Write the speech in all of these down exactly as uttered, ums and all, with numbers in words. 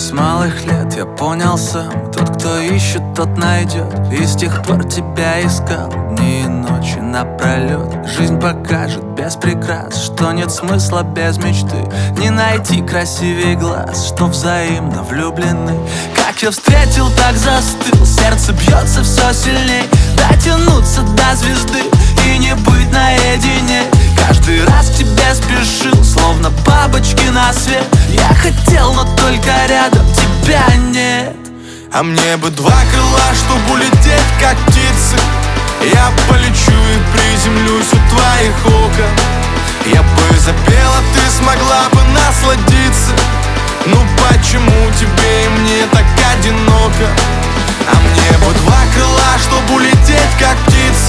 С малых лет я понял сам: тот, кто ищет, тот найдет. И с тех пор тебя искал дни и ночи напролет. Жизнь покажет без прикрас, что нет смысла без мечты. Не найти красивее глаз, что взаимно влюблены. Как я встретил, так застыл, сердце бьется все сильней. Дотянуться до звезды и не быть наедине. Каждый раз к тебе спешил, словно бабочки на свет. Я хотел, но только рядом тебя нет. А мне бы два крыла, чтобы улететь, как птицы. Я полечу и приземлюсь у твоих окон. Я бы запел, а ты смогла бы насладиться. Ну почему тебе и мне так одиноко? А мне бы два крыла, чтобы улететь, как птицы.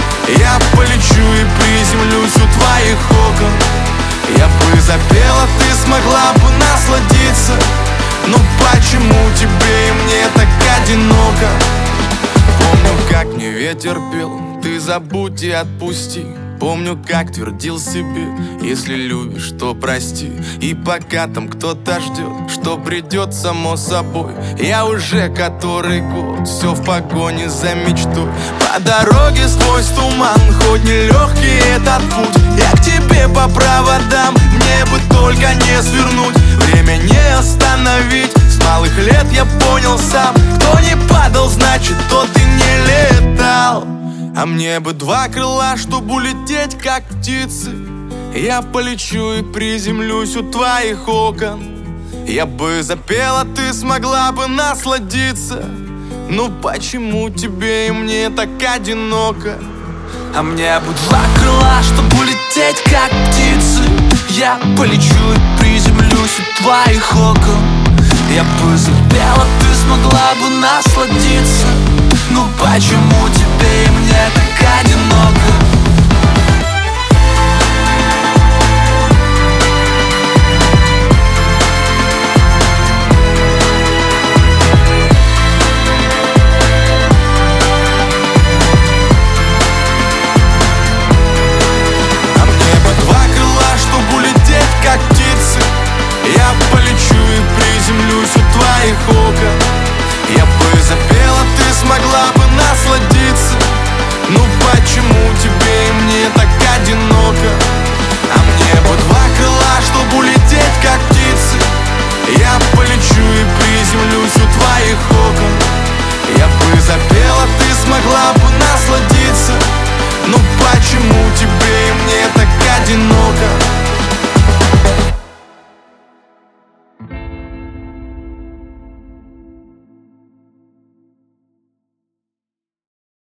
Я полечу и приземлюсь у твоих окон. Я бы запел, а ты смогла бы насладиться. Ну почему тебе и мне так одиноко? Помню, как мне ветер пел: ты забудь и отпусти. Помню, как твердил себе: если любишь, то прости. И пока там кто-то ждет, что придет само собой, я уже который год все в погоне за мечтой. По дороге сквозь туман, хоть нелегкий этот путь, я к тебе по проводам, мне бы только не свернуть. Время не остановить, с малых лет я понял сам: кто не падал, значит тот и не летал. А мне бы два крыла, чтобы улететь, как птицы. Я полечу и приземлюсь у твоих окон. Я бы запел, а ты смогла бы насладиться. Ну почему тебе и мне так одиноко? А мне бы два крыла, чтобы улететь, как птицы. Я полечу и приземлюсь у твоих окон. Я бы запел, а ты смогла бы насладиться. Ну почему тебе и мне так одиноко? А мне бы два крыла, чтобы улететь, как птицы. Я полечу и приземлюсь у твоих окон. Я бы запел, а ты смогла бы насладиться. Ну почему тебе и мне так одиноко? А мне бы два крыла, чтобы улететь, как птицы. Я полечу и приземлюсь у твоих окон.